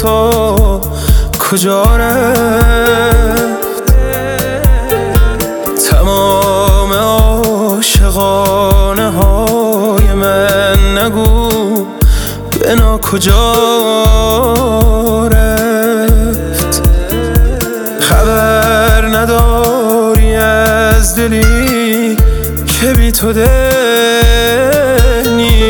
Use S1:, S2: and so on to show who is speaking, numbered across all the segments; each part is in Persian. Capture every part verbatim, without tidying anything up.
S1: تو کجا رفت؟ تمام عاشقانه های من نگو بنا کجا رفت؟ خبر نداری از دلی که بی تو دل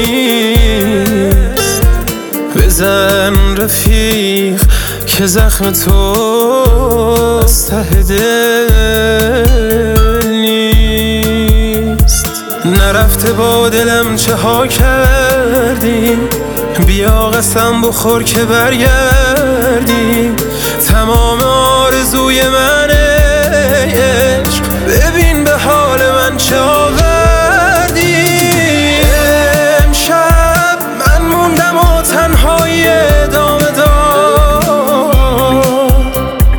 S1: نیست. بزن رفیق که زخم تو از ته دل نیست. نرفته با دلم چه ها کردی، بیا قسم بخور که برگردی. تمام آرزوی من عشق، ببین به حال من چه آوردی. امشب من موندم و تنهایی ادامه داد.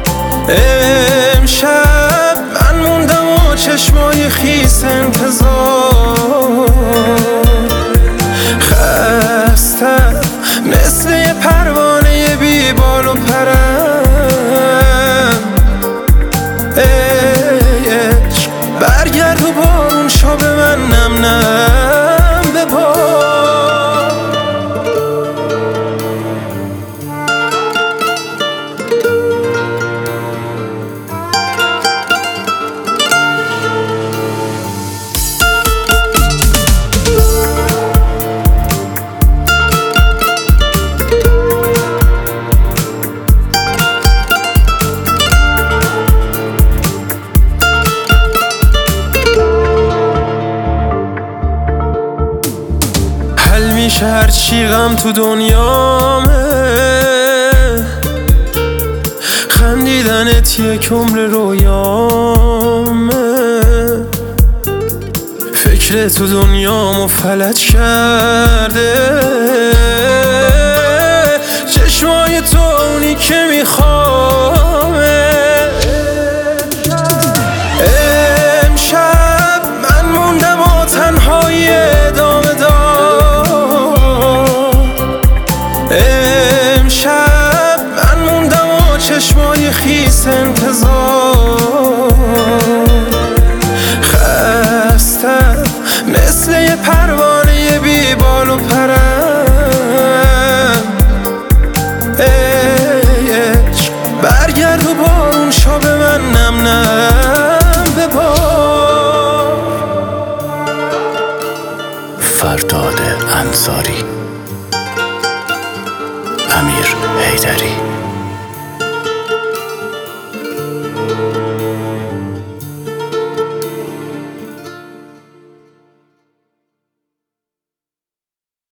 S1: امشب من موندم و چشمای خیس انتظار. خستم مثل یه پروانه بی بال و پرم. ای عشق برگرد و بارون شو به من نم نم ببار. حل میشه هرچی غم تو دنیامه، خندیدنت یک عمر رویامه. فکر تو دنیامو فلج کرده، چشمای تو اونی که میخوامه. امشب من موندم و تنهایی ادامه داد. امشب من موندم و چشمای خیس انتظار. خستم مثل یه پروانه بی بال و پرم. ای عشق برگرد و بارون شو به من نم نم ببار.
S2: فرداد انصاری.